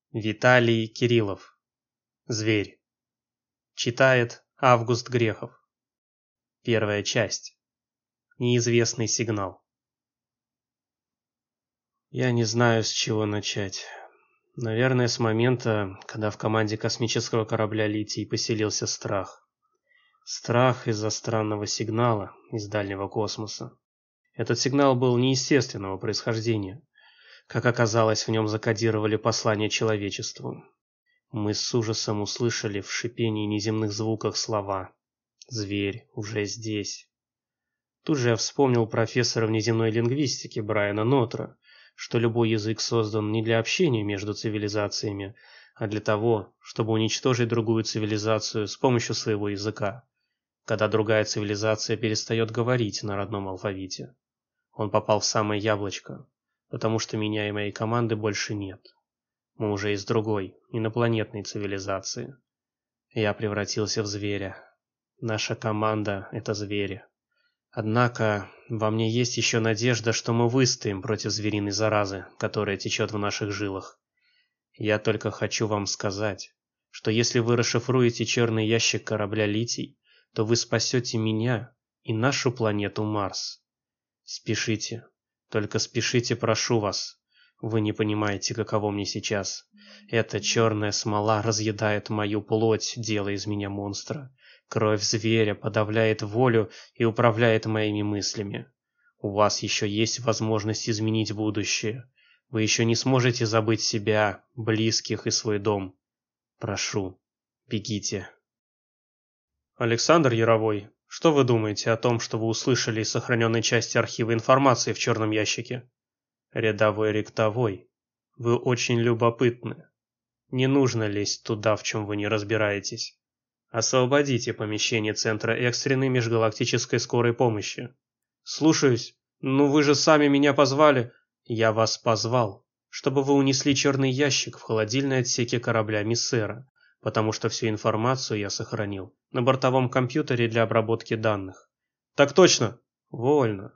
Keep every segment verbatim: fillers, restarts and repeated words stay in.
Виталий Кириллов. Зверь. Читает Август Грехов. Первая часть. Неизвестный сигнал. Я не знаю, с чего начать. Наверное, с момента, когда в команде космического корабля «Литий» поселился страх. Страх из-за странного сигнала из дальнего космоса. Этот сигнал был неестественного происхождения. Как оказалось, в нем закодировали послание человечеству. Мы с ужасом услышали в шипении неземных звуках слова «Зверь уже здесь». Тут же я вспомнил профессора внеземной лингвистики Брайана Нотра, что любой язык создан не для общения между цивилизациями, а для того, чтобы уничтожить другую цивилизацию с помощью своего языка, когда другая цивилизация перестает говорить на родном алфавите. Он попал в самое яблочко, потому что меня и моей команды больше нет. Мы уже из другой, инопланетной цивилизации. Я превратился в зверя. Наша команда — это звери. Однако во мне есть еще надежда, что мы выстоим против звериной заразы, которая течет в наших жилах. Я только хочу вам сказать, что если вы расшифруете черный ящик корабля «Литий», то вы спасете меня и нашу планету Марс. Спешите, только спешите, прошу вас. Вы не понимаете, каково мне сейчас. Эта черная смола разъедает мою плоть, делая из меня монстра. Кровь зверя подавляет волю и управляет моими мыслями. У вас еще есть возможность изменить будущее. Вы еще не сможете забыть себя, близких и свой дом. Прошу, бегите. Александр Яровой, что вы думаете о том, что вы услышали из сохраненной части архива информации в черном ящике? Рядовой ректовой, вы очень любопытны. Не нужно лезть туда, в чем вы не разбираетесь. Освободите помещение Центра экстренной межгалактической скорой помощи. Слушаюсь. Ну вы же сами меня позвали. Я вас позвал, чтобы вы унесли черный ящик в холодильной отсеке корабля Миссера, потому что всю информацию я сохранил на бортовом компьютере для обработки данных. Так точно. Вольно.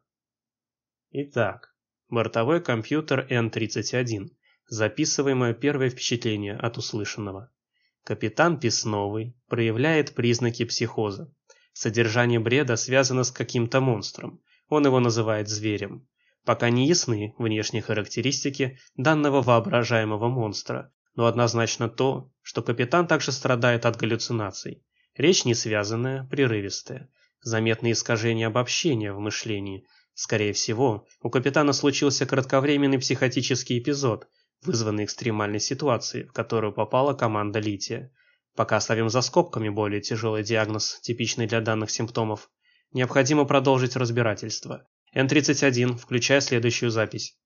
Итак, бортовой компьютер Н тридцать один. Записывай мое первое впечатление от услышанного. Капитан Песновый проявляет признаки психоза. Содержание бреда связано с каким-то монстром. Он его называет зверем. Пока не ясны внешние характеристики данного воображаемого монстра, но однозначно то, что капитан также страдает от галлюцинаций. Речь не связанная, прерывистая. Заметные искажения обобщения в мышлении. Скорее всего, у капитана случился кратковременный психотический эпизод, вызванный экстремальной ситуацией, в которую попала команда «Лития». Пока оставим за скобками более тяжелый диагноз, типичный для данных симптомов. Необходимо продолжить разбирательство. Н тридцать один, включая следующую запись.